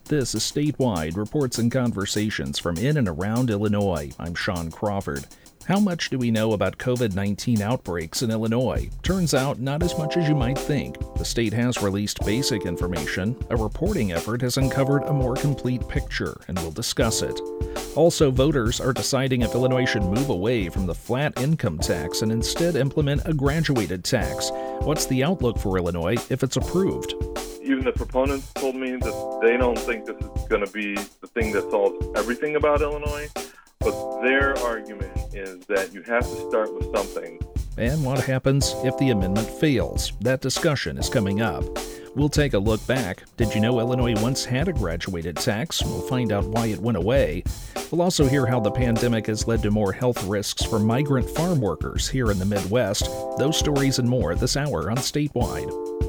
This is Statewide, reports and conversations from in and around Illinois. I'm Sean Crawford. How much do we know about COVID-19 outbreaks in Illinois? Turns out not as much as you might think. The state has released basic information. A reporting effort has uncovered a more complete picture, and we'll discuss it. Also, voters are deciding if Illinois should move away from the flat income tax and instead implement a graduated tax. What's the outlook for Illinois if it's approved? Even the proponents told me that they don't think this is going to be the thing that solves everything about Illinois, but their argument is that you have to start with something. And what happens if the amendment fails? That discussion is coming up. We'll take a look back. Did you know Illinois once had a graduated tax? We'll find out why it went away. We'll also hear how the pandemic has led to more health risks for migrant farm workers here in the Midwest. Those stories and more this hour on Statewide.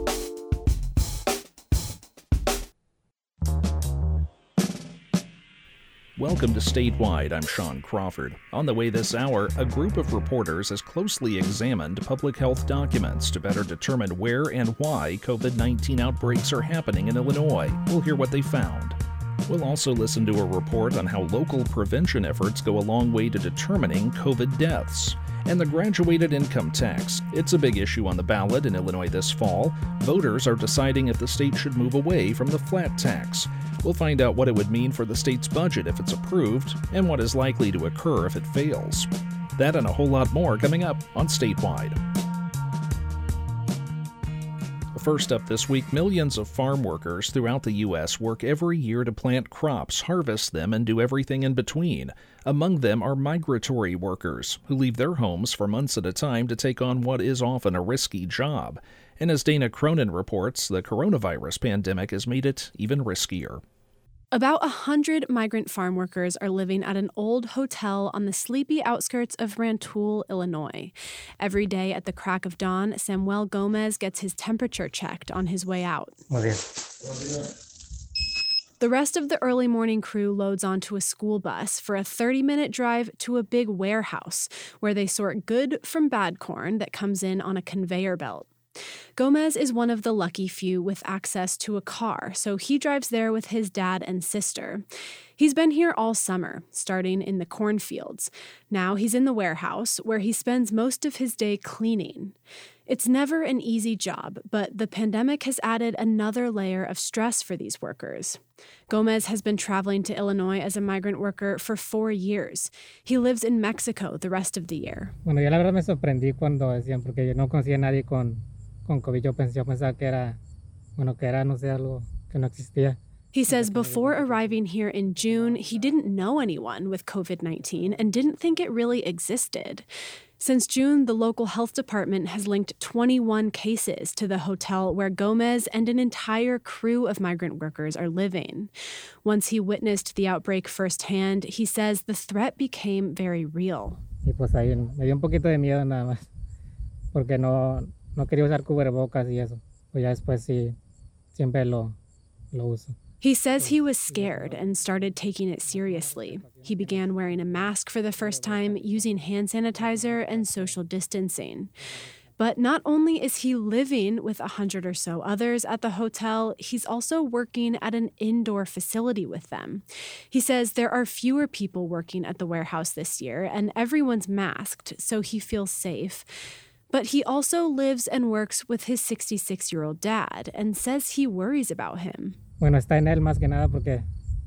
Welcome to Statewide. I'm Sean Crawford. On the way this hour, a group of reporters has closely examined public health documents to better determine where and why COVID-19 outbreaks are happening in Illinois. We'll hear what they found. We'll also listen to a report on how local prevention efforts go a long way to determining COVID deaths. And the graduated income tax. It's a big issue on the ballot in Illinois this fall. Voters are deciding if the state should move away from the flat tax. We'll find out what it would mean for the state's budget if it's approved, and what is likely to occur if it fails. That and a whole lot more coming up on Statewide. First up this week, millions of farm workers throughout the U.S. work every year to plant crops, harvest them, and do everything in between. Among them are migratory workers who leave their homes for months at a time to take on what is often a risky job. And as Dana Cronin reports, the coronavirus pandemic has made it even riskier. About 100 migrant farm workers are living at an old hotel on the sleepy outskirts of Rantoul, Illinois. Every day at the crack of dawn, Samuel Gomez gets his temperature checked on his way out. The rest of the early morning crew loads onto a school bus for a 30-minute drive to a big warehouse where they sort good from bad corn that comes in on a conveyor belt. Gomez is one of the lucky few with access to a car, so he drives there with his dad and sister. He's been here all summer, starting in the cornfields. Now he's in the warehouse, where he spends most of his day cleaning. It's never an easy job, but the pandemic has added another layer of stress for these workers. Gomez has been traveling to Illinois as a migrant worker for 4 years. He lives in Mexico the rest of the year. Bueno, yo la verdad me sorprendí cuando decían, porque yo no conocía a nadie con COVID. Yo pensaba que era, no sé, algo que no existía. He says before arriving here in June, he didn't know anyone with COVID-19 and didn't think it really existed. Since June, the local health department has linked 21 cases to the hotel where Gomez and an entire crew of migrant workers are living. Once he witnessed the outbreak firsthand, he says the threat became very real. Y pues ahí me dio un poquito de miedo nada más, porque no quería usar cubrebocas y eso. Pues ya después sí, siempre lo uso. He says he was scared and started taking it seriously. He began wearing a mask for the first time, using hand sanitizer and social distancing. But not only is he living with 100 or so others at the hotel, he's also working at an indoor facility with them. He says there are fewer people working at the warehouse this year, and everyone's masked, so he feels safe. But he also lives and works with his 66-year-old dad and says he worries about him. Bueno, está en él más que nada porque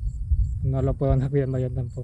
no lo puedo andar cuidando yo tampoco.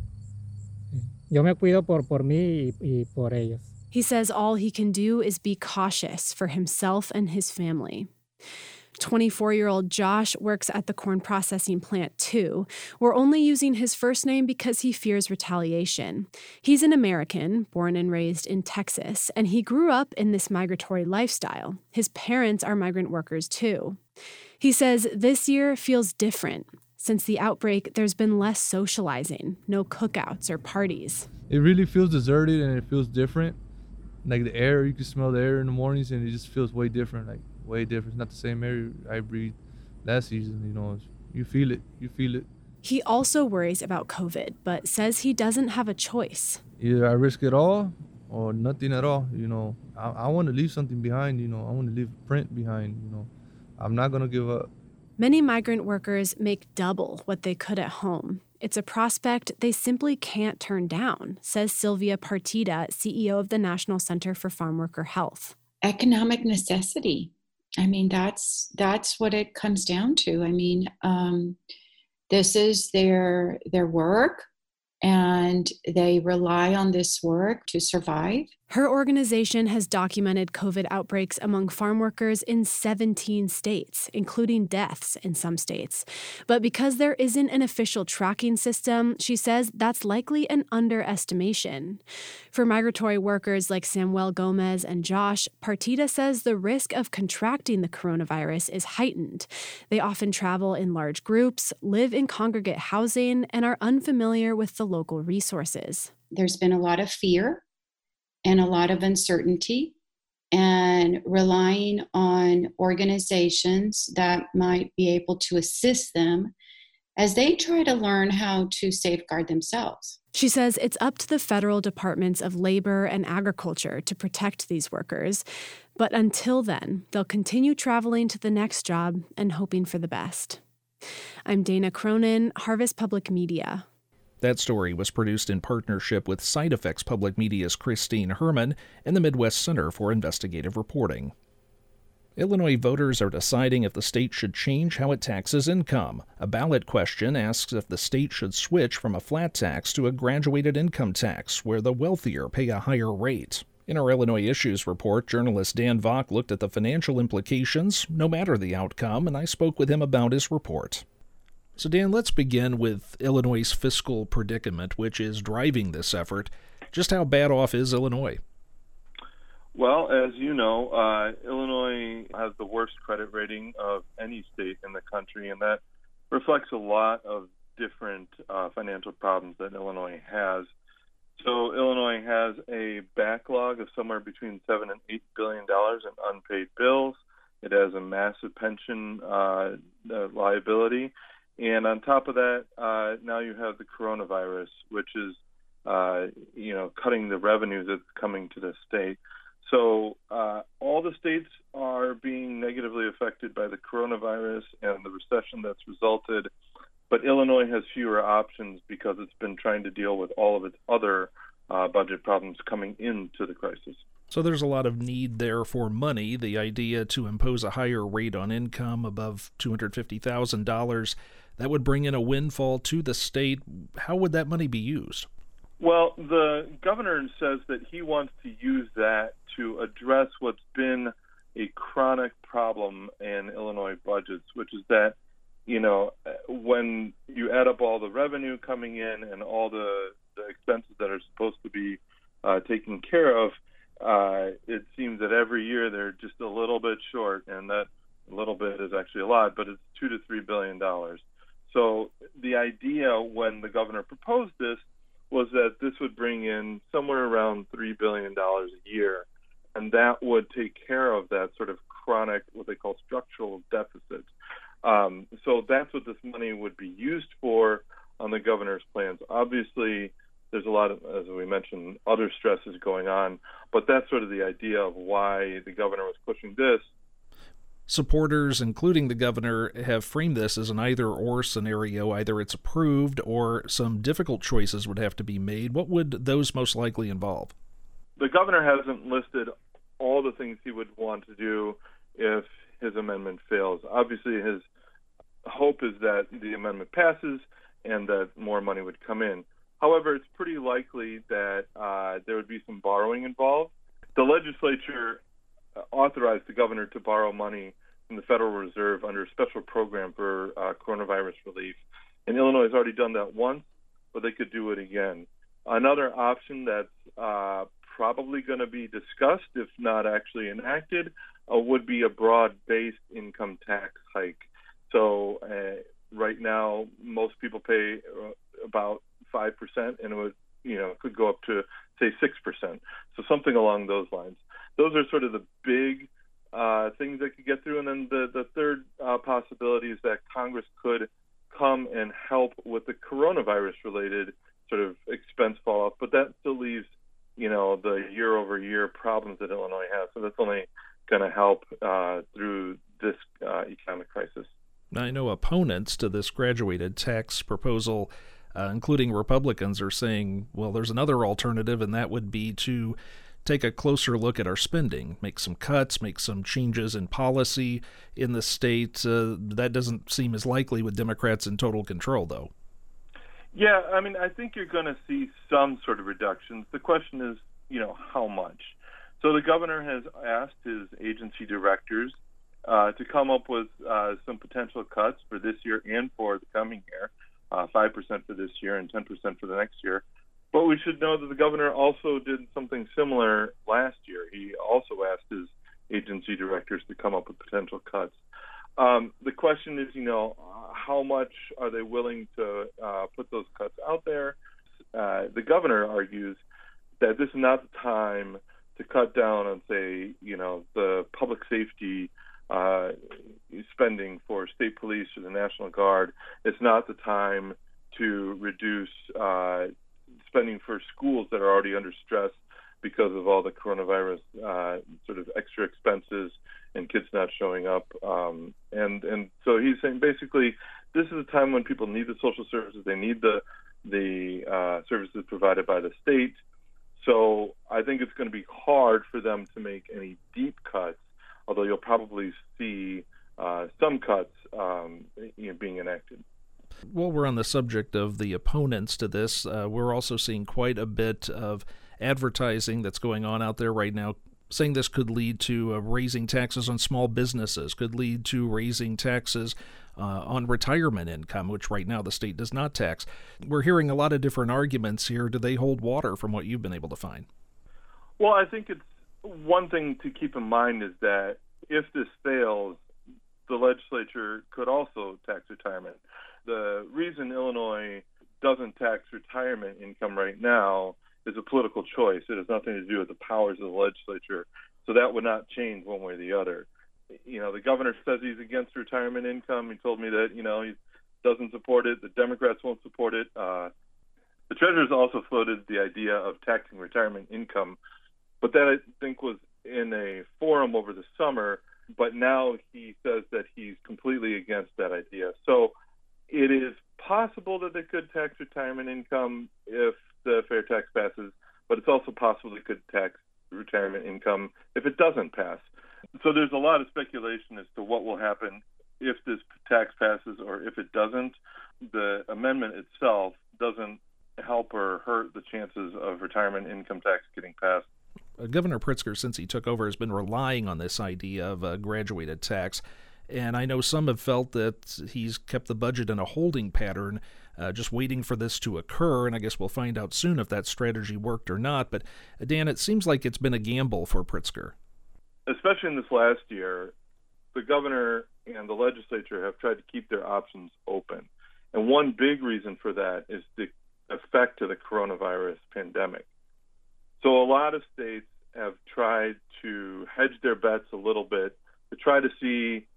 Yo me cuido por mí y por ellos. He says all he can do is be cautious for himself and his family. 24-year-old Josh works at the corn processing plant too. We're only using his first name because he fears retaliation. He's an American, born and raised in Texas, and he grew up in this migratory lifestyle. His parents are migrant workers too. He says this year feels different. Since the outbreak, there's been less socializing, no cookouts or parties. It really feels deserted and it feels different. Like the air, you can smell the air in the mornings and it just feels way different, way different. It's not the same air I breathed last season, You feel it. He also worries about COVID, but says he doesn't have a choice. Either I risk it all or nothing at all, I want to leave something behind, I want to leave a print behind, I'm not going to give up. Many migrant workers make double what they could at home. It's a prospect they simply can't turn down, says Sylvia Partida, CEO of the National Center for Farm Worker Health. Economic necessity. I mean, that's what it comes down to. I mean, this is their work, and they rely on this work to survive. Her organization has documented COVID outbreaks among farm workers in 17 states, including deaths in some states. But because there isn't an official tracking system, she says that's likely an underestimation. For migratory workers like Samuel Gomez and Josh, Partida says the risk of contracting the coronavirus is heightened. They often travel in large groups, live in congregate housing, and are unfamiliar with the local resources. There's been a lot of fear and a lot of uncertainty, and relying on organizations that might be able to assist them as they try to learn how to safeguard themselves. She says it's up to the federal departments of labor and agriculture to protect these workers. But until then, they'll continue traveling to the next job and hoping for the best. I'm Dana Cronin, Harvest Public Media. That story was produced in partnership with Side Effects Public Media's Christine Herman and the Midwest Center for Investigative Reporting. Illinois voters are deciding if the state should change how it taxes income. A ballot question asks if the state should switch from a flat tax to a graduated income tax, where the wealthier pay a higher rate. In our Illinois Issues report, journalist Dan Vock looked at the financial implications, no matter the outcome, and I spoke with him about his report. So Dan, let's begin with Illinois' fiscal predicament, which is driving this effort. Just how bad off is Illinois? Well, as you know, Illinois has the worst credit rating of any state in the country, and that reflects a lot of different financial problems that Illinois has. So Illinois has a backlog of somewhere between $7 and $8 billion in unpaid bills. It has a massive pension liability. And on top of that, now you have the coronavirus, which is, cutting the revenues that's coming to the state. So all the states are being negatively affected by the coronavirus and the recession that's resulted. But Illinois has fewer options because it's been trying to deal with all of its other budget problems coming into the crisis. So there's a lot of need there for money. The idea to impose a higher rate on income above $250,000, that would bring in a windfall to the state. How would that money be used? Well, the governor says that he wants to use that to address what's been a chronic problem in Illinois budgets, which is that, when you add up all the revenue coming in and all the expenses that are supposed to be taken care of, it seems that every year they're just a little bit short, and that a little bit is actually a lot, but it's $2 to $3 billion. So the idea when the governor proposed this was that this would bring in somewhere around $3 billion a year, and that would take care of that sort of chronic, what they call structural deficit. So that's what this money would be used for on the governor's plans. Obviously, there's a lot of, as we mentioned, other stresses going on, but that's sort of the idea of why the governor was pushing this. Supporters, including the governor, have framed this as an either-or scenario. Either it's approved or some difficult choices would have to be made. What would those most likely involve? The governor hasn't listed all the things he would want to do if his amendment fails. Obviously, his hope is that the amendment passes and that more money would come in. However, it's pretty likely that there would be some borrowing involved. The legislature authorized the governor to borrow money from the Federal Reserve under a special program for coronavirus relief. And Illinois has already done that once, but they could do it again. Another option that's probably going to be discussed, if not actually enacted, would be a broad-based income tax hike. So right now, most people pay about 5%, and it would, could go up to, say, 6%. So something along those lines. Those are sort of the big things that could get through. And then the third possibility is that Congress could come and help with the coronavirus-related sort of expense falloff. But that still leaves, the year-over-year problems that Illinois has. So that's only going to help through this economic crisis. I know opponents to this graduated tax proposal, including Republicans, are saying, well, there's another alternative, and that would be to take a closer look at our spending, make some cuts, make some changes in policy in the state. That doesn't seem as likely with Democrats in total control, though. Yeah, I mean, I think you're going to see some sort of reductions. The question is, how much? So the governor has asked his agency directors to come up with some potential cuts for this year and for the coming year, 5% for this year and 10% for the next year. But we should know that the governor also did something similar last year. He also asked his agency directors to come up with potential cuts. The question is, how much are they willing to put those cuts out there? The governor argues that this is not the time to cut down on, say, the public safety spending for state police or the National Guard. It's not the time to reduce spending for schools that are already under stress because of all the coronavirus sort of extra expenses and kids not showing up. And so he's saying basically this is a time when people need the social services. They need the services provided by the state. So I think it's going to be hard for them to make any deep cuts, although you'll probably see some cuts being enacted. While we're on the subject of the opponents to this, we're also seeing quite a bit of advertising that's going on out there right now, saying this could lead to raising taxes on small businesses, could lead to raising taxes on retirement income, which right now the state does not tax. We're hearing a lot of different arguments here. Do they hold water from what you've been able to find? Well, I think it's one thing to keep in mind is that if this fails, the legislature could also tax retirement. The reason Illinois doesn't tax retirement income right now is a political choice. It has nothing to do with the powers of the legislature. So that would not change one way or the other. The governor says he's against retirement income. He told me that, he doesn't support it. The Democrats won't support it. The treasurer's also floated the idea of taxing retirement income, but that I think was in a forum over the summer. But now he says that he's completely against that idea. So it is possible that they could tax retirement income if the fair tax passes, but it's also possible they could tax retirement income if it doesn't pass. So there's a lot of speculation as to what will happen if this tax passes or if it doesn't. The amendment itself doesn't help or hurt the chances of retirement income tax getting passed. Governor Pritzker, since he took over, has been relying on this idea of a graduated tax. And I know some have felt that he's kept the budget in a holding pattern, just waiting for this to occur, and I guess we'll find out soon if that strategy worked or not. But, Dan, it seems like it's been a gamble for Pritzker. Especially in this last year, the governor and the legislature have tried to keep their options open. And one big reason for that is the effect of the coronavirus pandemic. So a lot of states have tried to hedge their bets a little bit to try to see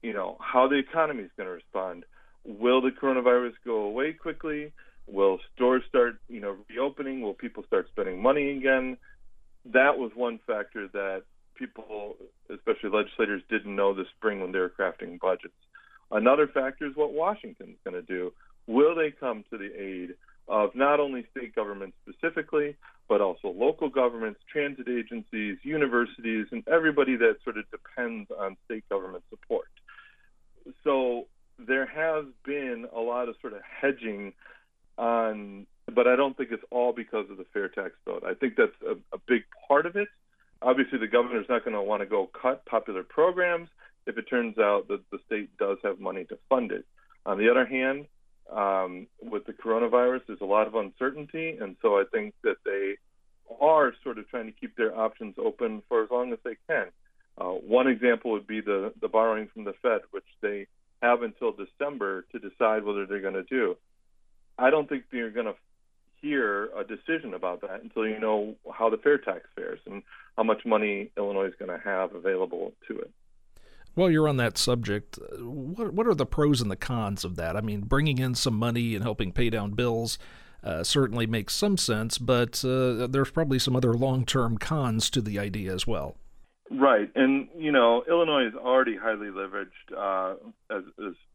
how the economy is going to respond. Will the coronavirus go away quickly? Will stores start, reopening? Will people start spending money again? That was one factor that people, especially legislators, didn't know this spring when they were crafting budgets. Another factor is what Washington's going to do. Will they come to the aid of not only state governments specifically, but also local governments, transit agencies, universities, and everybody that sort of depends on state government support? So there has been a lot of sort of hedging on, but I don't think it's all because of the fair tax vote. I think that's a big part of it. Obviously, the governor's not going to want to go cut popular programs if it turns out that the state does have money to fund it. On the other hand, with the coronavirus, there's a lot of uncertainty, and so I think that they are sort of trying to keep their options open for as long as they can. One example would be the borrowing from the Fed, which they have until December to decide whether they're going to do. I don't think they're going to hear a decision about that until you know how the fair tax fares and how much money Illinois is going to have available to it. While you're on that subject, what are the pros and the cons of that? I mean, bringing in some money and helping pay down bills certainly makes some sense, but there's probably some other long-term cons to the idea as well. Right. And, Illinois is already highly leveraged, as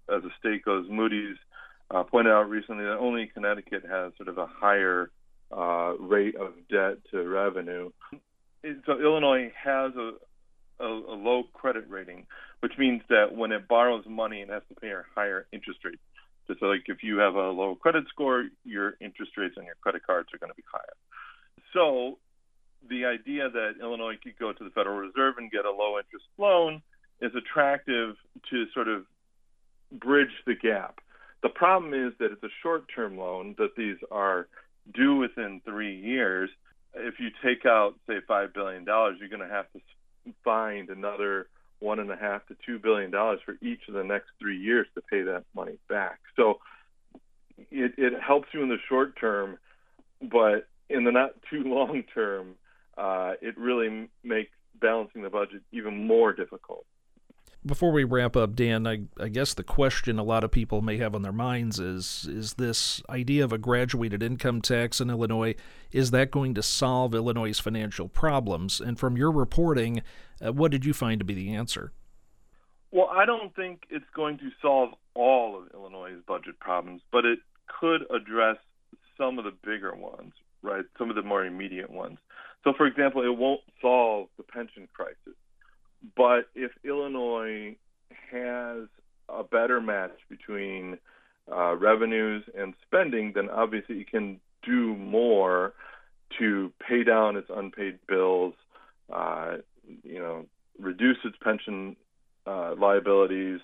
as a state goes. Moody's pointed out recently that only Connecticut has sort of a higher rate of debt to revenue. So Illinois has a low credit rating, which means that when it borrows money, it has to pay a higher interest rate. So like if you have a low credit score, your interest rates on your credit cards are going to be higher. So the idea that Illinois could go to the Federal Reserve and get a low interest loan is attractive to sort of bridge the gap. The problem is that it's a short-term loan, that these are due within 3 years. If you take out, say, $5 billion, you're going to have to find another $1.5 to $2 billion for each of the next 3 years to pay that money back. So it helps you in the short term, but in the not too long term, it really makes balancing the budget even more difficult. Before we wrap up, Dan, I guess the question a lot of people may have on their minds is this idea of a graduated income tax in Illinois, is that going to solve Illinois' financial problems? And from your reporting, what did you find to be the answer? Well, I don't think it's going to solve all of Illinois' budget problems, but it could address some of the bigger ones, right? Some of the more immediate ones. So, for example, it won't solve the pension crisis. But if Illinois has a better match between revenues and spending, then obviously it can do more to pay down its unpaid bills, reduce its pension liabilities,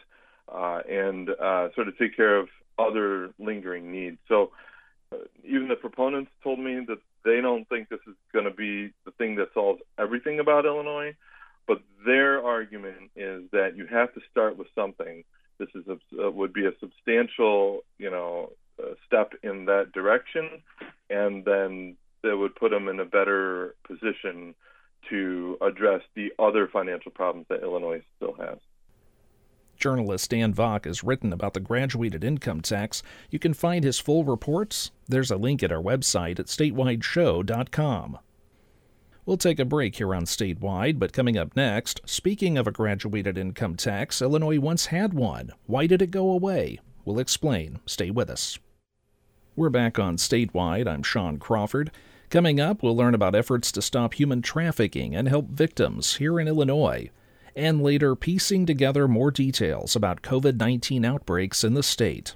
and sort of take care of other lingering needs. So even the proponents told me that they don't think this is going to be the thing that solves everything about Illinois. But their argument is that you have to start with something. This is would be a substantial, step in that direction, and then that would put them in a better position to address the other financial problems that Illinois still has. Journalist Dan Vok has written about the graduated income tax. You can find his full reports. There's a link at our website at statewideshow.com. We'll take a break here on Statewide, but coming up next, speaking of a graduated income tax, Illinois once had one. Why did it go away? We'll explain. Stay with us. We're back on Statewide. I'm Sean Crawford. Coming up, we'll learn about efforts to stop human trafficking and help victims here in Illinois. And later, piecing together more details about COVID-19 outbreaks in the state.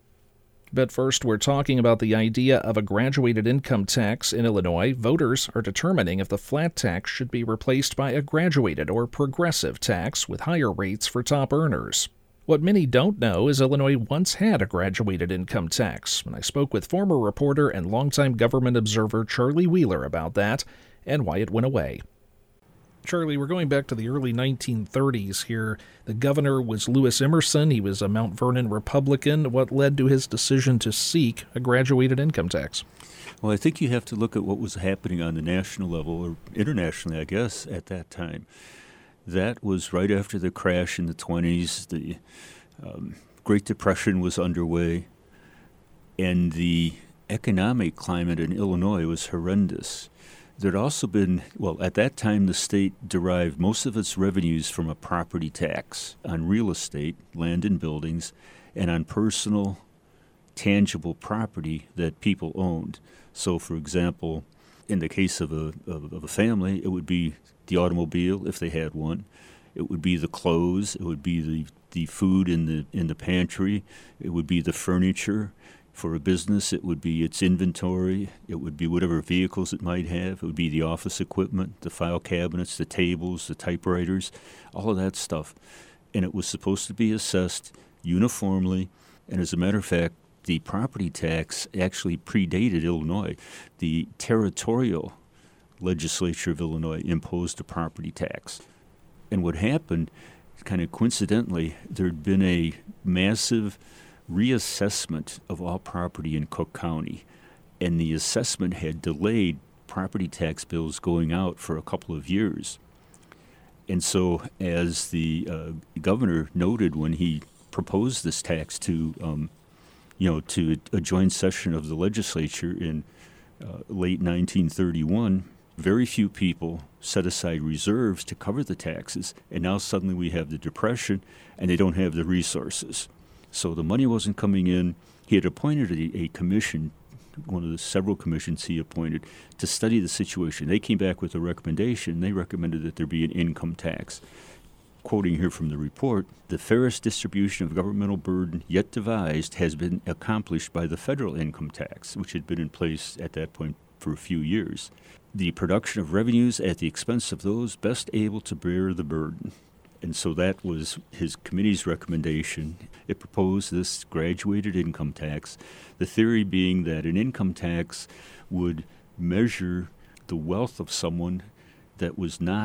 But first, we're talking about the idea of a graduated income tax in Illinois. Voters are determining if the flat tax should be replaced by a graduated or progressive tax with higher rates for top earners. What many don't know is Illinois once had a graduated income tax, and I spoke with former reporter and longtime government observer Charlie Wheeler about that and why it went away. Charlie, we're going back to the early 1930s here. The governor was Lewis Emerson. He was a Mount Vernon Republican. What led to his decision to seek a graduated income tax? Well, I think you have to look at what was happening on the national level, or internationally, I guess, at that time. That was right after the crash in the 20s. The Great Depression was underway, and the economic climate in Illinois was horrendous. There'd also been, at that time the state derived most of its revenues from a property tax on real estate, land and buildings, and on personal, tangible property that people owned. So, for example, in the case of a family, it would be the automobile, if they had one. It would be the clothes. It would be the food in the pantry. It would be the furniture. For a business, it would be its inventory. It would be whatever vehicles it might have. It would be the office equipment, the file cabinets, the tables, the typewriters, all of that stuff. And it was supposed to be assessed uniformly. And as a matter of fact, the property tax actually predated Illinois. The territorial legislature of Illinois imposed a property tax. And what happened, kind of coincidentally, there had been a massive reassessment of all property in Cook County, and the assessment had delayed property tax bills going out for a couple of years. And so, as the governor noted when he proposed this tax to a joint session of the legislature in late 1931, very few people set aside reserves to cover the taxes, and now suddenly we have the Depression, and they don't have the resources. So the money wasn't coming in. He had appointed a commission, one of the several commissions he appointed, to study the situation. They came back with a recommendation. They recommended that there be an income tax. Quoting here from the report, the fairest distribution of governmental burden yet devised has been accomplished by the federal income tax, which had been in place at that point for a few years. The production of revenues at the expense of those best able to bear the burden. And so that was his committee's recommendation. It proposed this graduated income tax, the theory being that an income tax would measure the wealth of someone that was not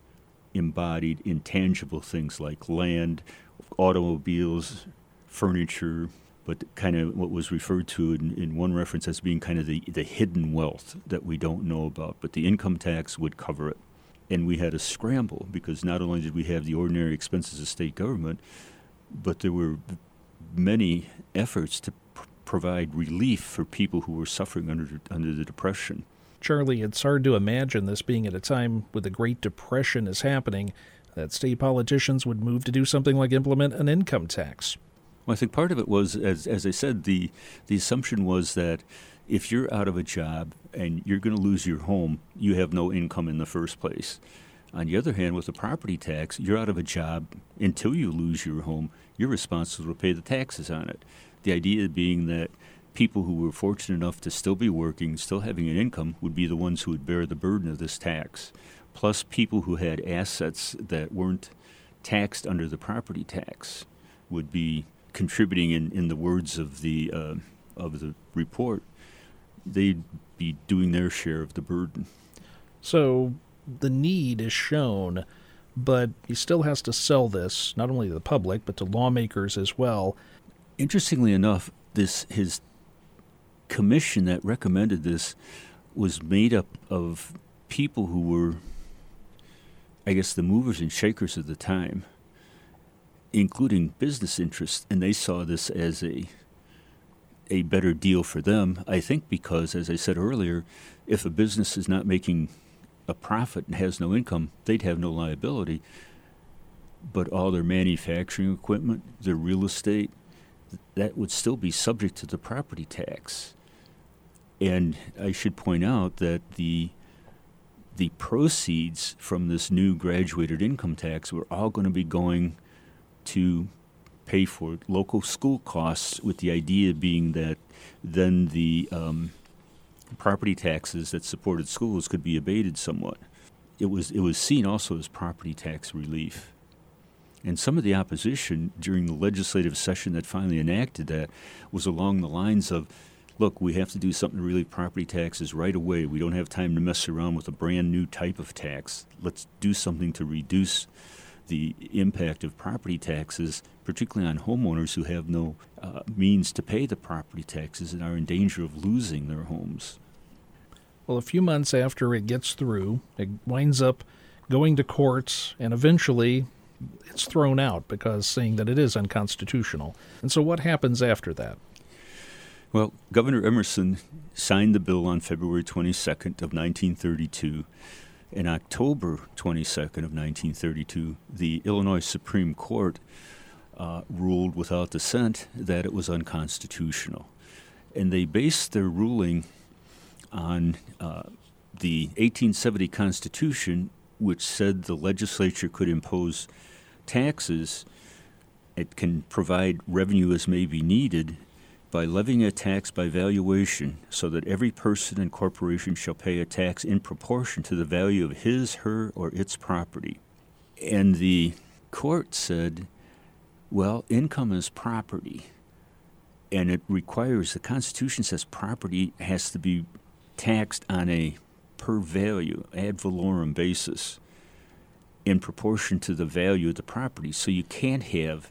embodied in tangible things like land, automobiles, furniture, but kind of what was referred to in one reference as being kind of the hidden wealth that we don't know about. But the income tax would cover it. And we had a scramble because not only did we have the ordinary expenses of state government, but there were many efforts to provide relief for people who were suffering under the Depression. Charlie, it's hard to imagine this being at a time when the Great Depression is happening, that state politicians would move to do something like implement an income tax. Well, I think part of it was, as I said, the assumption was that if you're out of a job and you're going to lose your home, you have no income in the first place. On the other hand, with the property tax, you're out of a job until you lose your home. You're responsible to pay the taxes on it. The idea being that people who were fortunate enough to still be working, still having an income, would be the ones who would bear the burden of this tax. Plus, people who had assets that weren't taxed under the property tax would be contributing, in the words of the report, they'd be doing their share of the burden. So the need is shown, but he still has to sell this, not only to the public, but to lawmakers as well. Interestingly enough, his commission that recommended this was made up of people who were, I guess, the movers and shakers of the time, including business interests, and they saw this as a better deal for them, I think because, as I said earlier, if a business is not making a profit and has no income, they'd have no liability. But all their manufacturing equipment, their real estate, that would still be subject to the property tax. And I should point out that the proceeds from this new graduated income tax were all going to be going to pay for local school costs, with the idea being that then the property taxes that supported schools could be abated somewhat. It was seen also as property tax relief. And some of the opposition during the legislative session that finally enacted that was along the lines of, look, we have to do something to relieve property taxes right away. We don't have time to mess around with a brand new type of tax. Let's do something to reduce the impact of property taxes, particularly on homeowners who have no means to pay the property taxes and are in danger of losing their homes. Well, a few months after it gets through, it winds up going to courts, and eventually it's thrown out because saying that it is unconstitutional. And so what happens after that? Well, Governor Emerson signed the bill on February 22nd of 1932. In October 22nd of 1932, the Illinois Supreme Court ruled without dissent that it was unconstitutional. And they based their ruling on the 1870 Constitution, which said the legislature could impose taxes. It can provide revenue as may be needed by levying a tax by valuation, so that every person and corporation shall pay a tax in proportion to the value of his, her, or its property. And the court said, well, income is property, and it requires, the Constitution says property has to be taxed on a per value, ad valorem basis, in proportion to the value of the property. So you can't have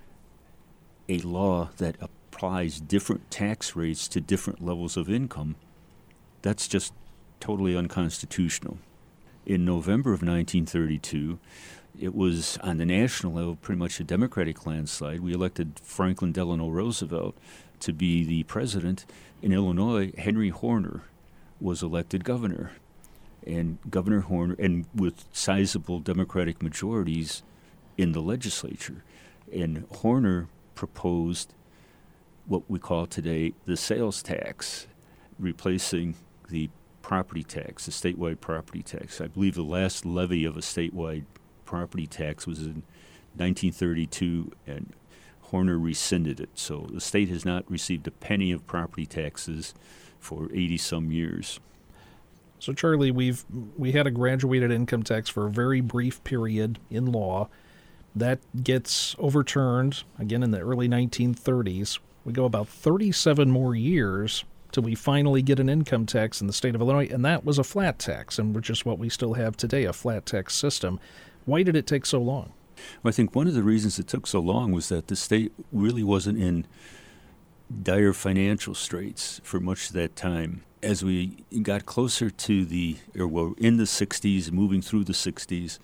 a law that applies different tax rates to different levels of income. That's just totally unconstitutional. In November of 1932, it was on the national level pretty much a Democratic landslide. We elected Franklin Delano Roosevelt to be the president. In Illinois, Henry Horner was elected governor. And Governor Horner, and with sizable Democratic majorities in the legislature. And Horner proposed what we call today the sales tax, replacing the property tax, the statewide property tax. I believe the last levy of a statewide property tax was in 1932, and Horner rescinded it. So the state has not received a penny of property taxes for 80-some years. So, Charlie, we had a graduated income tax for a very brief period in law. That gets overturned again in the early 1930s. We go about 37 more years till we finally get an income tax in the state of Illinois, and that was a flat tax, and which is what we still have today, a flat tax system. Why did it take so long? Well, I think one of the reasons it took so long was that the state really wasn't in dire financial straits for much of that time. As we got closer to in the 60s, moving through the 60s,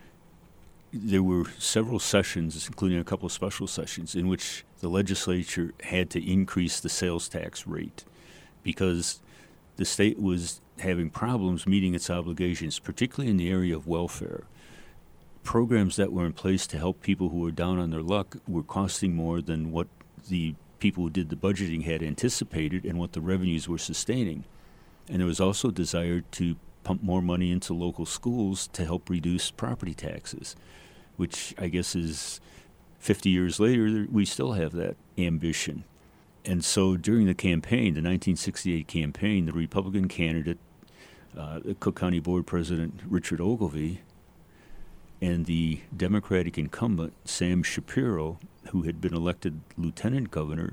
there were several sessions, including a couple of special sessions, in which the legislature had to increase the sales tax rate because the state was having problems meeting its obligations, particularly in the area of welfare. Programs that were in place to help people who were down on their luck were costing more than what the people who did the budgeting had anticipated and what the revenues were sustaining. And there was also a desire to pump more money into local schools to help reduce property taxes, which I guess is 50 years later, we still have that ambition. And so during the campaign, the 1968 campaign, the Republican candidate, the Cook County Board President Richard Ogilvie, and the Democratic incumbent, Sam Shapiro, who had been elected lieutenant governor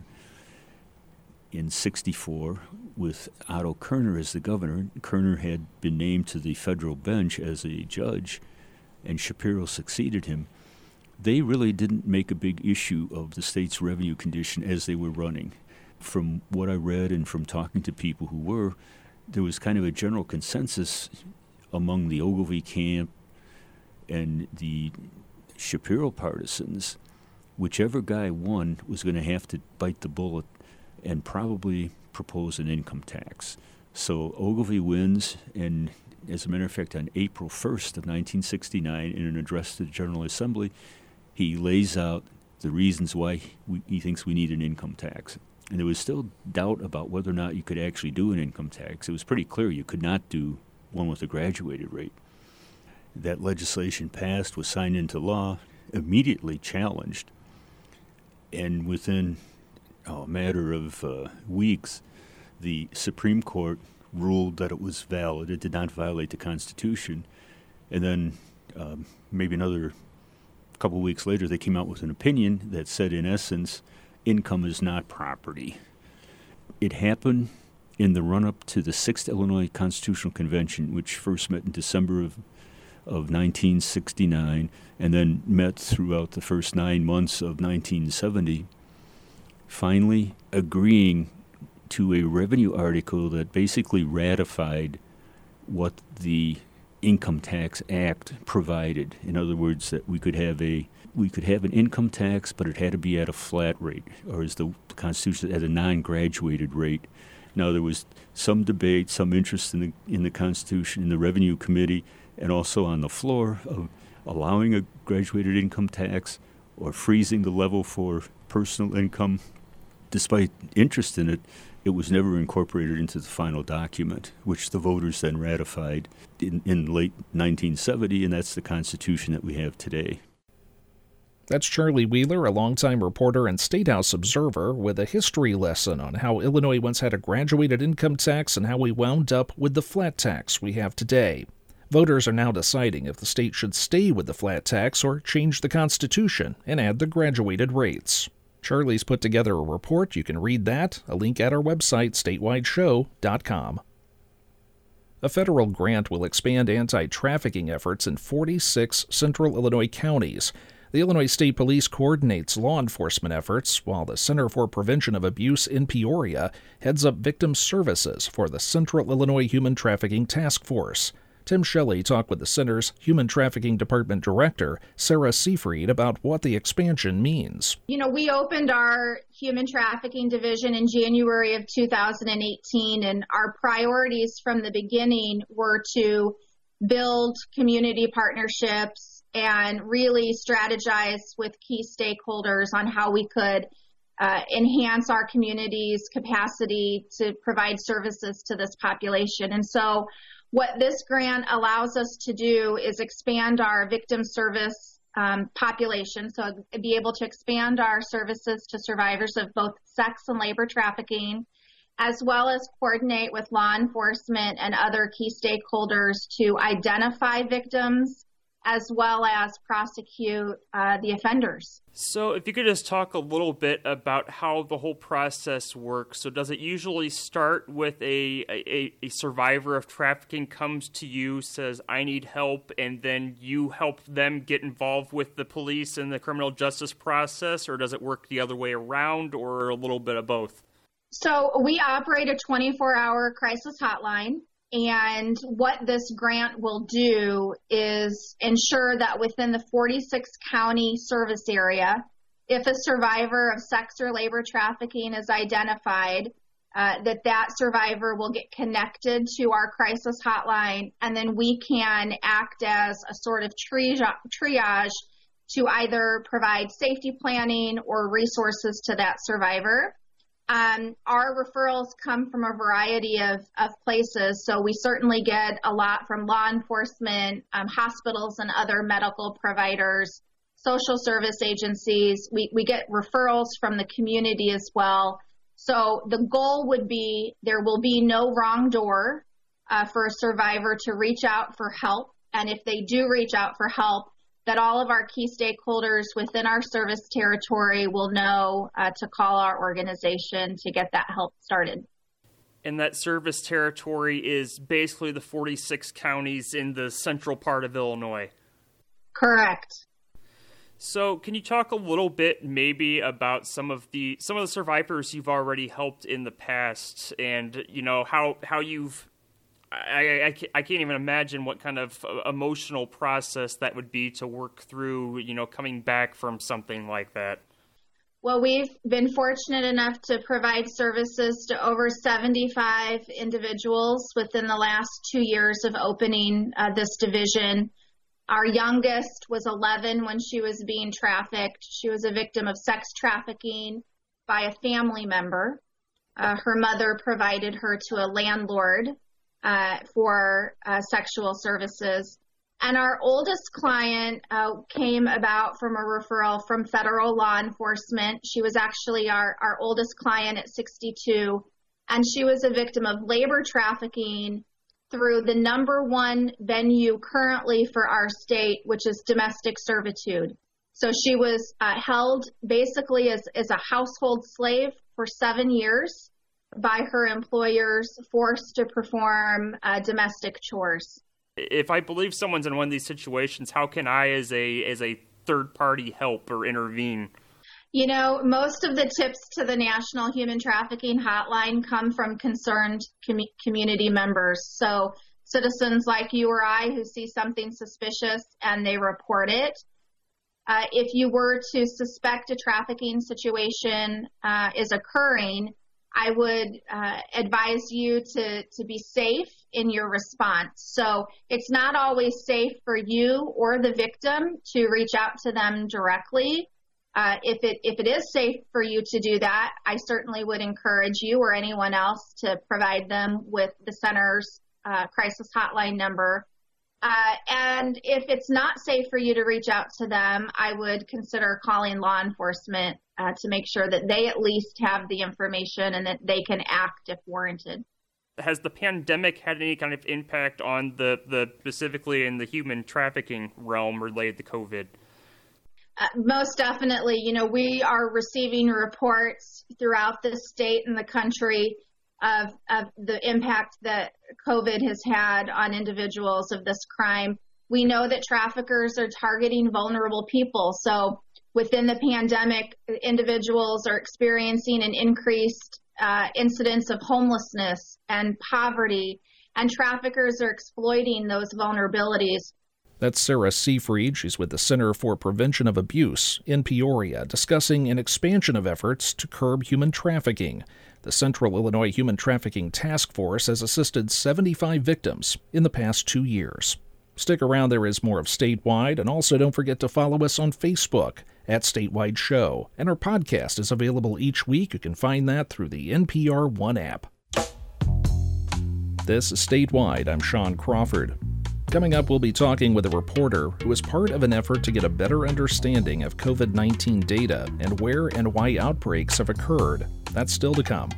in 64 with Otto Kerner as the governor. Kerner had been named to the federal bench as a judge, and Shapiro succeeded him. They really didn't make a big issue of the state's revenue condition as they were running. From what I read and from talking to people who were, there was kind of a general consensus among the Ogilvie camp and the Shapiro partisans. Whichever guy won was going to have to bite the bullet and probably propose an income tax. So Ogilvie wins, and as a matter of fact, on April 1st of 1969, in an address to the General Assembly, he lays out the reasons why he thinks we need an income tax. And there was still doubt about whether or not you could actually do an income tax. It was pretty clear you could not do one with a graduated rate. That legislation passed, was signed into law, immediately challenged, and within a matter of weeks, the Supreme Court ruled that it was valid. It did not violate the Constitution. And then maybe another couple weeks later, they came out with an opinion that said, in essence, income is not property. It happened in the run-up to the 6th Illinois Constitutional Convention, which first met in December of 1969 and then met throughout the first 9 months of 1970, finally agreeing to a revenue article that basically ratified what the Income Tax Act provided. In other words, that we could have an income tax, but it had to be at a flat rate, or as the Constitution, at a non-graduated rate. Now, there was some debate, some interest in the Constitution, in the Revenue Committee, and also on the floor of allowing a graduated income tax or freezing the level for personal income. Despite interest in it, it was never incorporated into the final document, which the voters then ratified in late 1970, and that's the Constitution that we have today. That's Charlie Wheeler, a longtime reporter and State House observer, with a history lesson on how Illinois once had a graduated income tax and how we wound up with the flat tax we have today. Voters are now deciding if the state should stay with the flat tax or change the Constitution and add the graduated rates. Charlie's put together a report. You can read that, a link at our website, statewideshow.com. A federal grant will expand anti-trafficking efforts in 46 central Illinois counties. The Illinois State Police coordinates law enforcement efforts, while the Center for Prevention of Abuse in Peoria heads up victim services for the Central Illinois Human Trafficking Task Force. Tim Shelley talked with the Center's Human Trafficking Department Director, Sarah Seafried, about what the expansion means. We opened our Human Trafficking Division in January of 2018, and our priorities from the beginning were to build community partnerships and really strategize with key stakeholders on how we could enhance our community's capacity to provide services to this population. And so what this grant allows us to do is expand our victim service population, so be able to expand our services to survivors of both sex and labor trafficking, as well as coordinate with law enforcement and other key stakeholders to identify victims as well as prosecute the offenders. So if you could just talk a little bit about how the whole process works. So does it usually start with a survivor of trafficking comes to you, says, I need help, and then you help them get involved with the police and the criminal justice process, or does it work the other way around, or a little bit of both? So we operate a 24-hour crisis hotline. And what this grant will do is ensure that within the 46 county service area, if a survivor of sex or labor trafficking is identified, that survivor will get connected to our crisis hotline, and then we can act as a sort of triage to either provide safety planning or resources to that survivor. Our referrals come from a variety of places, so we certainly get a lot from law enforcement, hospitals and other medical providers, social service agencies. We get referrals from the community as well. So the goal would be there will be no wrong door for a survivor to reach out for help, and if they do reach out for help, that all of our key stakeholders within our service territory will know to call our organization to get that help started. And that service territory is basically the 46 counties in the central part of Illinois. Correct. So can you talk a little bit maybe about some of the survivors you've already helped in the past, and how you've I can't even imagine what kind of emotional process that would be to work through, coming back from something like that. Well, we've been fortunate enough to provide services to over 75 individuals within the last 2 years of opening this division. Our youngest was 11 when she was being trafficked. She was a victim of sex trafficking by a family member. Her mother provided her to a landlord for sexual services. And our oldest client came about from a referral from federal law enforcement. She was actually our oldest client at 62, and she was a victim of labor trafficking through the number one venue currently for our state, which is domestic servitude. So she was held basically as a household slave for 7 years by her employers, forced to perform domestic chores. If I believe someone's in one of these situations, how can I, as a third party, help or intervene? Most of the tips to the National Human Trafficking Hotline come from concerned community members. So citizens like you or I who see something suspicious and they report it. If you were to suspect a trafficking situation is occurring, I would advise you to be safe in your response. So it's not always safe for you or the victim to reach out to them directly. If it is safe for you to do that, I certainly would encourage you or anyone else to provide them with the center's crisis hotline number. And if it's not safe for you to reach out to them, I would consider calling law enforcement to make sure that they at least have the information and that they can act if warranted. Has the pandemic had any kind of impact on the specifically in the human trafficking realm related to COVID? Most definitely. We are receiving reports throughout the state and the country of the impact that COVID has had on individuals of this crime. We know that traffickers are targeting vulnerable people. So within the pandemic, individuals are experiencing an increased incidence of homelessness and poverty, and traffickers are exploiting those vulnerabilities. That's Sarah Seafried. She's with the Center for Prevention of Abuse in Peoria, discussing an expansion of efforts to curb human trafficking. The Central Illinois Human Trafficking Task Force has assisted 75 victims in the past 2 years. Stick around, there is more of Statewide, and also don't forget to follow us on Facebook at Statewide Show. And our podcast is available each week. You can find that through the NPR One app. This is Statewide. I'm Sean Crawford. Coming up, we'll be talking with a reporter who is part of an effort to get a better understanding of COVID-19 data and where and why outbreaks have occurred. That's still to come.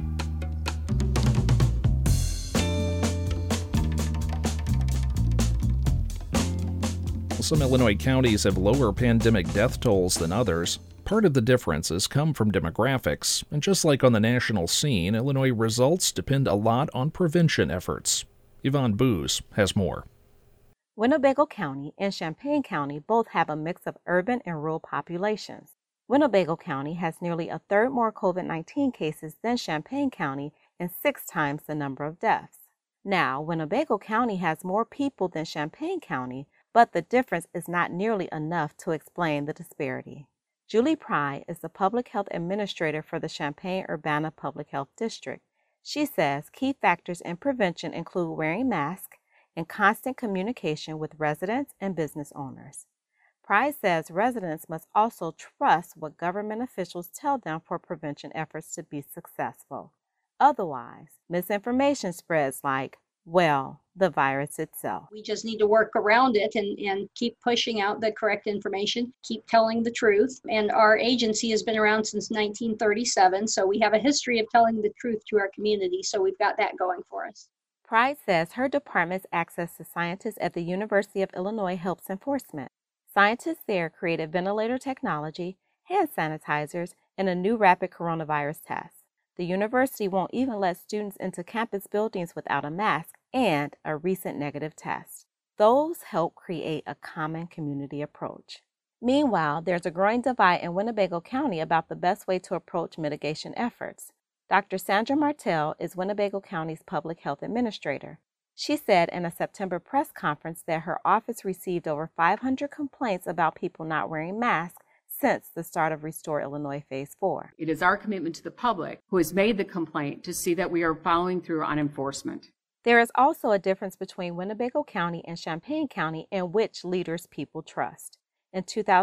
Some Illinois counties have lower pandemic death tolls than others. Part of the differences come from demographics, and just like on the national scene, Illinois results depend a lot on prevention efforts. Yvonne Booz has more. Winnebago County and Champaign County both have a mix of urban and rural populations. Winnebago County has nearly a third more COVID-19 cases than Champaign County and 6 times the number of deaths. Now, Winnebago County has more people than Champaign County, but the difference is not nearly enough to explain the disparity. Julie Pry is the public health administrator for the Champaign-Urbana Public Health District. She says key factors in prevention include wearing masks and constant communication with residents and business owners. Pry says residents must also trust what government officials tell them for prevention efforts to be successful. Otherwise, misinformation spreads like, well, the virus itself. We just need to work around it and keep pushing out the correct information, keep telling the truth. And our agency has been around since 1937, so we have a history of telling the truth to our community, so we've got that going for us. Pride says her department's access to scientists at the University of Illinois helps enforcement. Scientists there created ventilator technology, hand sanitizers, and a new rapid coronavirus test. The university won't even let students into campus buildings without a mask and a recent negative test. Those help create a common community approach. Meanwhile, there's a growing divide in Winnebago County about the best way to approach mitigation efforts. Dr. Sandra Martell is Winnebago County's public health administrator. She said in a September press conference that her office received over 500 complaints about people not wearing masks since the start of Restore Illinois Phase 4. It is our commitment to the public who has made the complaint to see that we are following through on enforcement. There is also a difference between Winnebago County and Champaign County in which leaders people trust. In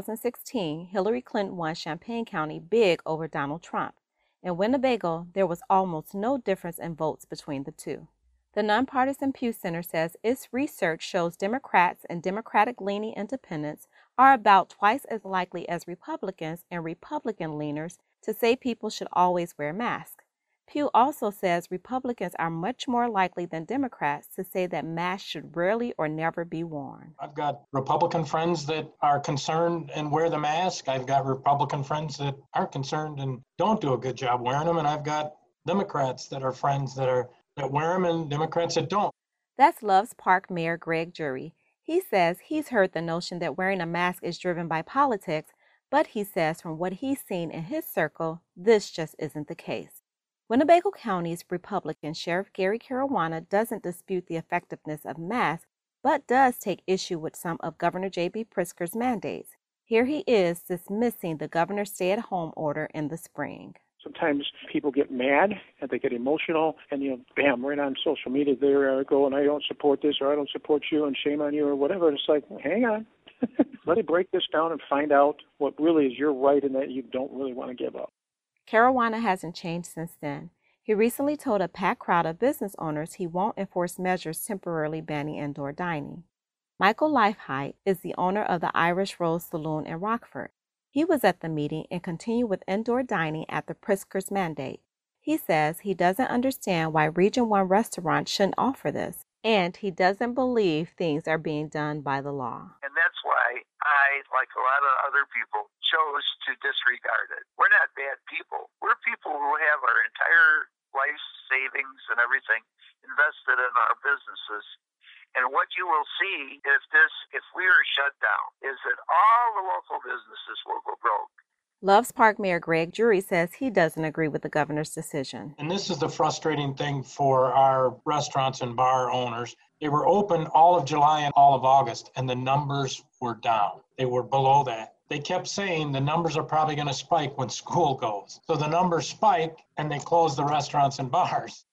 2016, Hillary Clinton won Champaign County big over Donald Trump. In Winnebago, there was almost no difference in votes between the two. The nonpartisan Pew Center says its research shows Democrats and Democratic-leaning independents are about twice as likely as Republicans and Republican-leaners to say people should always wear masks. Pew also says Republicans are much more likely than Democrats to say that masks should rarely or never be worn. I've got Republican friends that are concerned and wear the mask. I've got Republican friends that aren't concerned and don't do a good job wearing them. And I've got Democrats that are friends that wear them and Democrats that don't. That's Loves Park Mayor Greg Jury. He says he's heard the notion that wearing a mask is driven by politics, but he says from what he's seen in his circle, this just isn't the case. Winnebago County's Republican Sheriff Gary Caruana doesn't dispute the effectiveness of masks, but does take issue with some of Governor J.B. Pritzker's mandates. Here he is dismissing the governor's stay-at-home order in the spring. Sometimes people get mad and they get emotional and, bam, right on social media, they go and I don't support this or I don't support you and shame on you or whatever. And it's like, hang on. Let me break this down and find out what really is your right and that you don't really want to give up. Caruana hasn't changed since then. He recently told a packed crowd of business owners he won't enforce measures temporarily banning indoor dining. Michael Leifheit is the owner of the Irish Rose Saloon in Rockford. He was at the meeting and continued with indoor dining at the Pritzker's mandate. He says he doesn't understand why Region 1 restaurants shouldn't offer this, and he doesn't believe things are being done by the law. And that's why I, like a lot of other people, chose to disregard it. We're not bad people. We're people who have our entire life savings and everything invested in our businesses. And what you will see if we are shut down is that all the local businesses will go broke. Loves Park Mayor Greg Jury says he doesn't agree with the governor's decision. And this is the frustrating thing for our restaurants and bar owners. They were open all of July and all of August, and the numbers were down. They were below that. They kept saying the numbers are probably going to spike when school goes. So the numbers spike, and they close the restaurants and bars.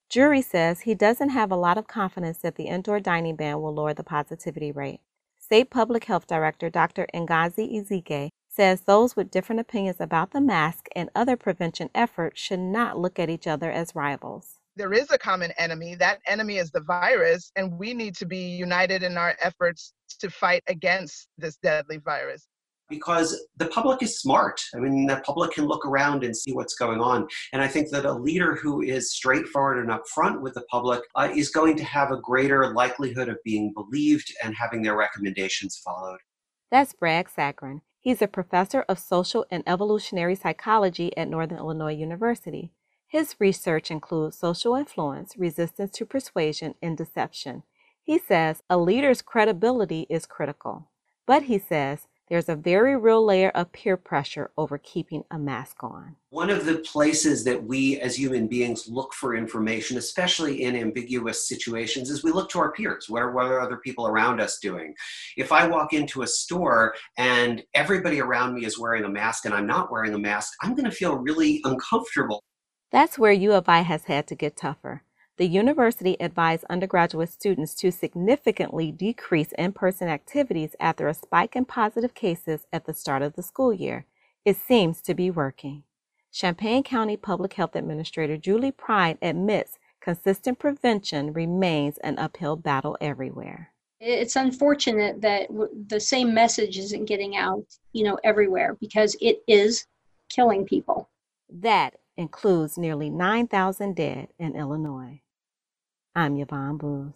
Jury says he doesn't have a lot of confidence that the indoor dining ban will lower the positivity rate. State Public Health Director Dr. Ngozi Ezike says those with different opinions about the mask and other prevention efforts should not look at each other as rivals. There is a common enemy. That enemy is the virus, and we need to be united in our efforts to fight against this deadly virus. Because the public is smart. I mean, the public can look around and see what's going on. And I think that a leader who is straightforward and upfront with the public is going to have a greater likelihood of being believed and having their recommendations followed. That's Brad Saccharin. He's a professor of social and evolutionary psychology at Northern Illinois University. His research includes social influence, resistance to persuasion, and deception. He says a leader's credibility is critical. But he says there's a very real layer of peer pressure over keeping a mask on. One of the places that we as human beings look for information, especially in ambiguous situations, is we look to our peers. What are other people around us doing? If I walk into a store and everybody around me is wearing a mask and I'm not wearing a mask, I'm going to feel really uncomfortable. That's where U of I has had to get tougher. The university advised undergraduate students to significantly decrease in-person activities after a spike in positive cases at the start of the school year. It seems to be working. Champaign County Public Health Administrator Julie Pride admits consistent prevention remains an uphill battle everywhere. It's unfortunate that the same message isn't getting out, everywhere, because it is killing people. That includes nearly 9,000 dead in Illinois. I'm Yvonne Booz.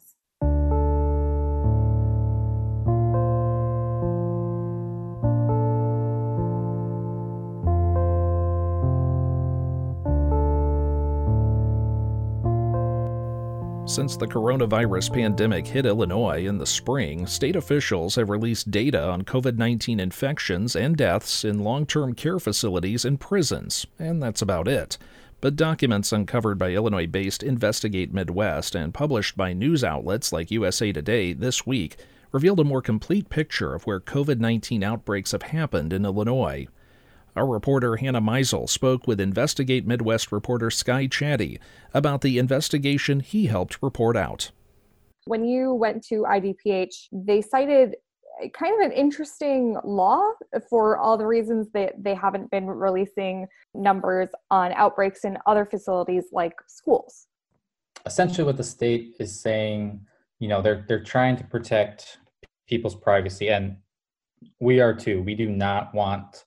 Since the coronavirus pandemic hit Illinois in the spring, state officials have released data on COVID-19 infections and deaths in long-term care facilities and prisons, and that's about it. But documents uncovered by Illinois-based Investigate Midwest and published by news outlets like USA Today this week revealed a more complete picture of where COVID-19 outbreaks have happened in Illinois. Our reporter Hannah Meisel spoke with Investigate Midwest reporter Sky Chatty about the investigation he helped report out. When you went to IDPH, they cited kind of an interesting law for all the reasons that they haven't been releasing numbers on outbreaks in other facilities like schools. Essentially what the state is saying, they're trying to protect people's privacy, and we are too. We do not want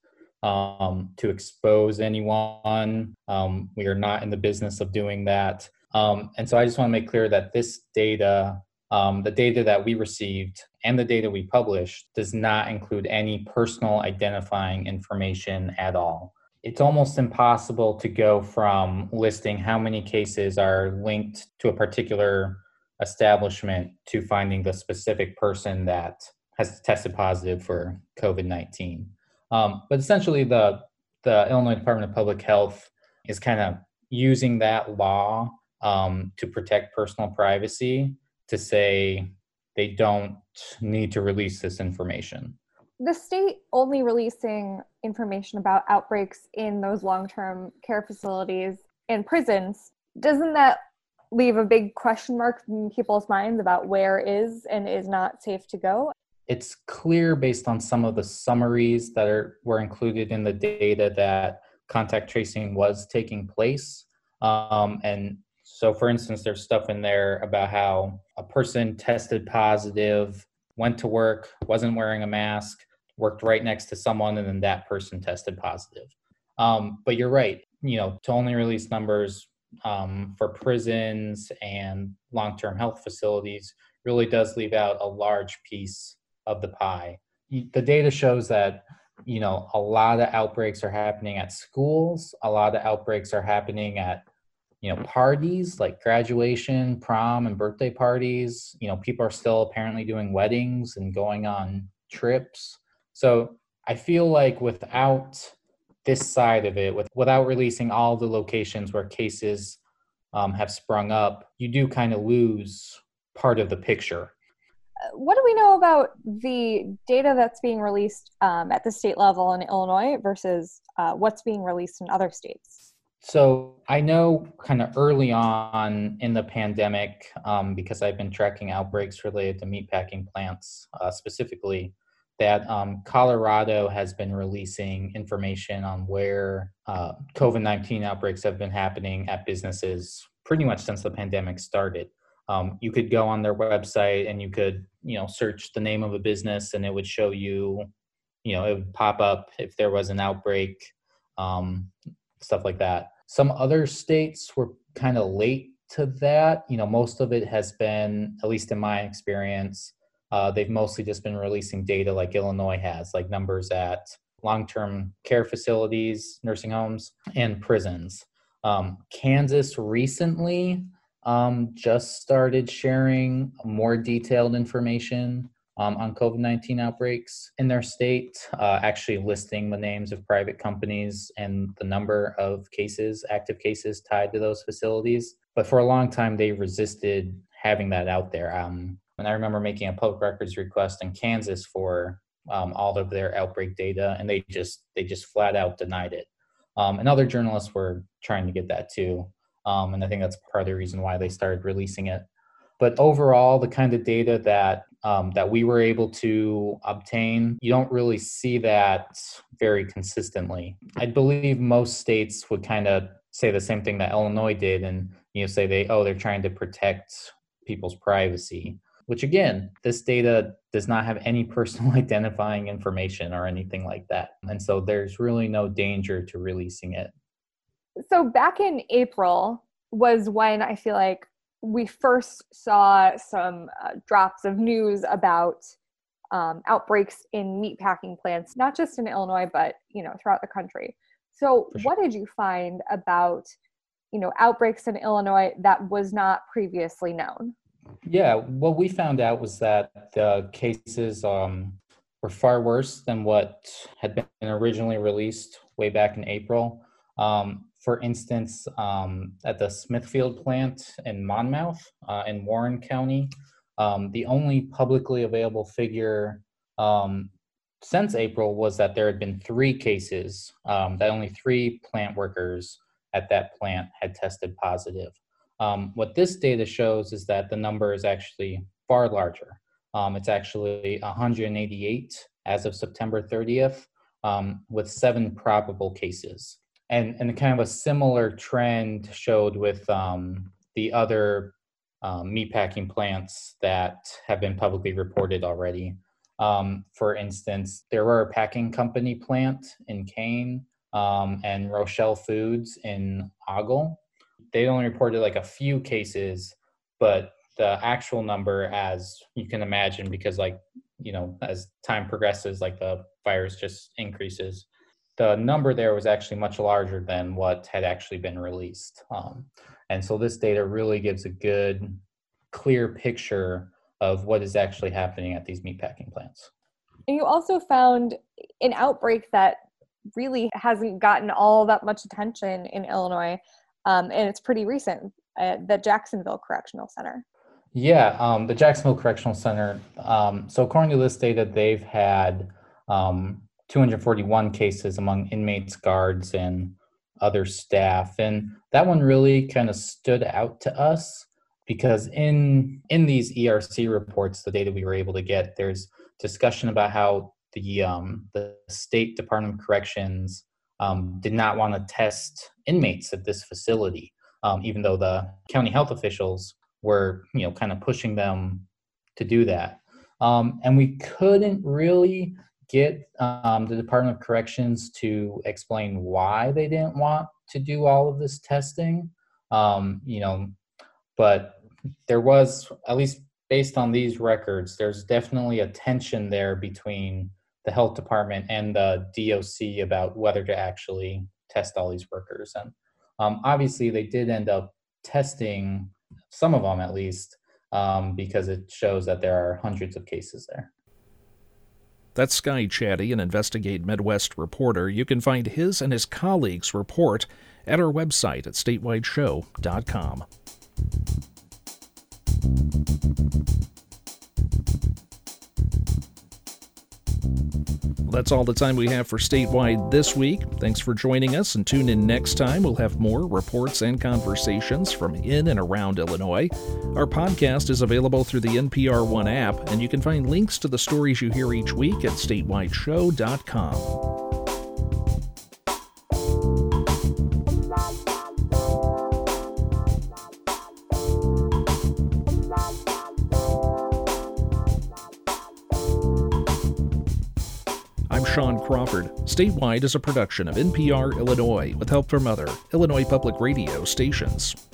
to expose anyone. We are not in the business of doing that. And so I just want to make clear that this data, the data that we received and the data we published, does not include any personal identifying information at all. It's almost impossible to go from listing how many cases are linked to a particular establishment to finding the specific person that has tested positive for COVID-19. But essentially, the Illinois Department of Public Health is kind of using that law to protect personal privacy to say they don't need to release this information. The state only releasing information about outbreaks in those long-term care facilities and prisons, doesn't that leave a big question mark in people's minds about where is and is not safe to go? It's clear based on some of the summaries that were included in the data that contact tracing was taking place. And so, for instance, there's stuff in there about how a person tested positive, went to work, wasn't wearing a mask, worked right next to someone, and then that person tested positive. But you're right, to only release numbers for prisons and long-term health facilities really does leave out a large piece of the pie. The data shows that, a lot of outbreaks are happening at schools. A lot of outbreaks are happening at, parties like graduation, prom, and birthday parties. People are still apparently doing weddings and going on trips. So I feel like without this side of it, without releasing all the locations where cases have sprung up, you do kind of lose part of the picture. What do we know about the data that's being released at the state level in Illinois versus what's being released in other states? So I know kind of early on in the pandemic, because I've been tracking outbreaks related to meatpacking plants specifically, that Colorado has been releasing information on where COVID-19 outbreaks have been happening at businesses pretty much since the pandemic started. You could go on their website and you could, search the name of a business and it would show you, it would pop up if there was an outbreak, stuff like that. Some other states were kind of late to that. Most of it has been, at least in my experience, they've mostly just been releasing data like Illinois has, like numbers at long-term care facilities, nursing homes, and prisons. Kansas recently just started sharing more detailed information on COVID-19 outbreaks in their state, actually listing the names of private companies and the number of cases, active cases tied to those facilities. But for a long time, they resisted having that out there. And I remember making a public records request in Kansas for all of their outbreak data, and they just flat out denied it. And other journalists were trying to get that too. And I think that's part of the reason why they started releasing it. But overall, the kind of data that we were able to obtain, you don't really see that very consistently. I believe most states would kind of say the same thing that Illinois did, and say they're trying to protect people's privacy. Which again, this data does not have any personal identifying information or anything like that, and so there's really no danger to releasing it. So back in April was when I feel like we first saw some drops of news about outbreaks in meatpacking plants, not just in Illinois, but throughout the country. So what did you find about outbreaks in Illinois that was not previously known? Yeah, what we found out was that the cases were far worse than what had been originally released way back in April. For instance, at the Smithfield plant in Monmouth in Warren County, the only publicly available figure since April was that there had been 3 cases, that only 3 plant workers at that plant had tested positive. What this data shows is that the number is actually far larger. It's actually 188 as of September 30th, with 7 probable cases. And kind of a similar trend showed with the other meatpacking plants that have been publicly reported already. For instance, there were a packing company plant in Kane and Rochelle Foods in Ogle. They only reported like a few cases, but the actual number, as you can imagine, because as time progresses, the virus just increases. The number there was actually much larger than what had actually been released. And so this data really gives a good, clear picture of what is actually happening at these meatpacking plants. And you also found an outbreak that really hasn't gotten all that much attention in Illinois, and it's pretty recent, the Jacksonville Correctional Center. Yeah, the Jacksonville Correctional Center. So according to this data, they've had 241 cases among inmates, guards, and other staff. And that one really kind of stood out to us because in these ERC reports, the data we were able to get, there's discussion about how the State Department of Corrections did not want to test inmates at this facility, even though the county health officials were, kind of pushing them to do that. And we couldn't really get the Department of Corrections to explain why they didn't want to do all of this testing. But there was, at least based on these records, there's definitely a tension there between the health department and the DOC about whether to actually test all these workers. And obviously they did end up testing some of them at least, because it shows that there are hundreds of cases there. That's Sky Chatty, an Investigate Midwest reporter. You can find his and his colleagues' report at our website at statewideshow.com. Well, that's all the time we have for Statewide this week. Thanks for joining us, and tune in next time. We'll have more reports and conversations from in and around Illinois. Our podcast is available through the NPR One app, and you can find links to the stories you hear each week at statewideshow.com. Sean Crawford. Statewide is a production of NPR Illinois with help from other Illinois public radio stations.